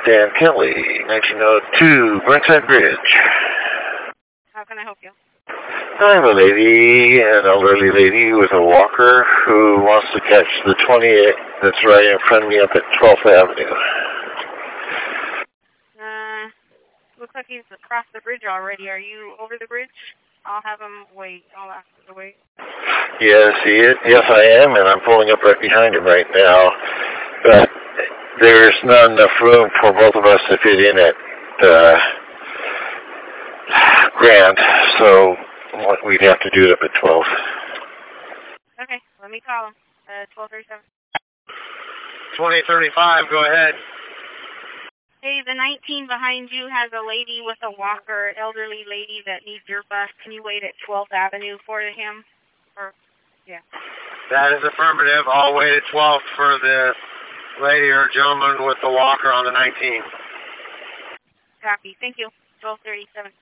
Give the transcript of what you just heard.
Dan Kelly, 1902, Burnside Bridge. How can I help you? I'm a lady, an elderly lady with a walker who wants to catch the 28 that's right in front of me up at 12th Avenue. Looks like he's across the bridge already. Are you over the bridge? I'll have him wait. I'll ask him to wait. Yes, yes, I am, and I'm pulling up right behind him right now. But there's not enough room for both of us to fit in at Grand, so we'd have to do it up at 12. Okay, let me call him. 1237. 2035, go ahead. Hey, the 19 behind you has a lady with a walker, elderly lady that needs your bus. Can you wait at 12th Avenue for him? Yeah. That is affirmative. I'll wait at 12th for the lady or gentleman with the walker on the 19th. Copy. Thank you. 1237.